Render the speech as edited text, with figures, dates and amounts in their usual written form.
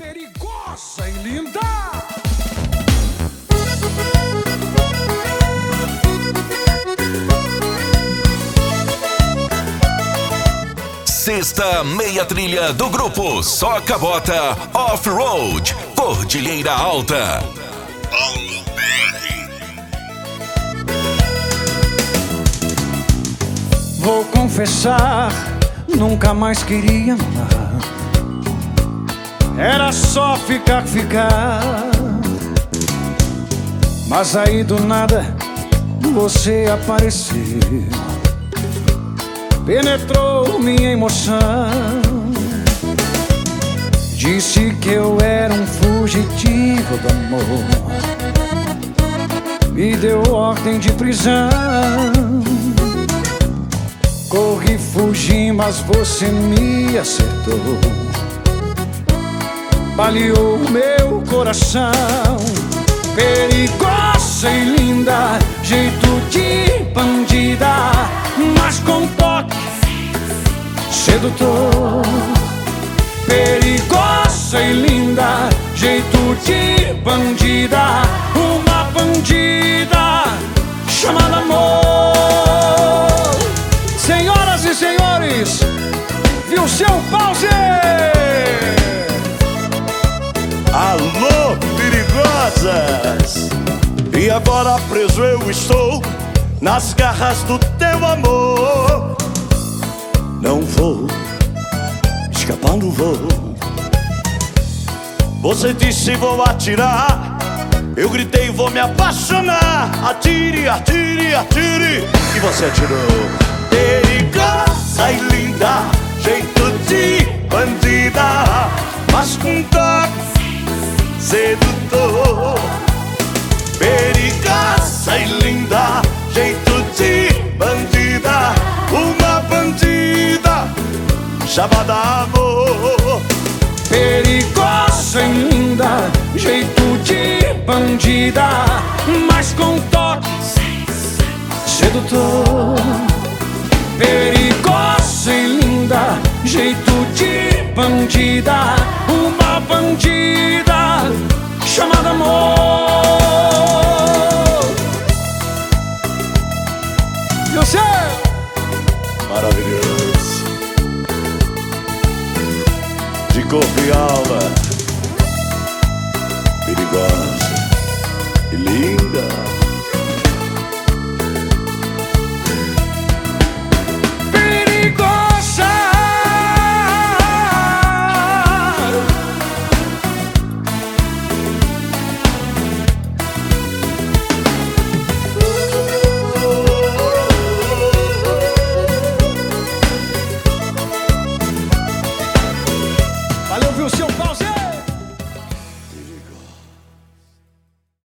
perigosa e linda. Sexta meia trilha do grupo Soca Bota Off-Road, Cordilheira Alta. Paulo BR. Vou confessar, nunca mais queria amar. Era só ficar. Mas aí do nada você apareceu, penetrou minha emoção. Disse que eu era um fugitivo do amor, me deu ordem de prisão. Corri, fugi, mas você me acertou, baleou meu coração. Perigosa e linda, jeito de bandida, mas com toque sedutor. Perigosa e linda, jeito de bandida, uma bandida chamada amor. Senhoras e senhores, viu seu pause? Alô, perigosas! E agora preso eu estou nas garras do teu amor. Não vou escapar, não vou. Você disse vou atirar, eu gritei vou me apaixonar. Atire, atire, atire, e você atirou. Perigosa e linda, jeito de bandida, mas com toque sedutor. Perigosa e linda, jeito de bandida, uma bandida chamada amor. Perigosa e linda, jeito de bandida, mas com toque sedutor. Perigosa e linda, jeito de bandida, uma bandida chamada amor. E o céu? Maravilhoso. De corpo e alma, perigosa.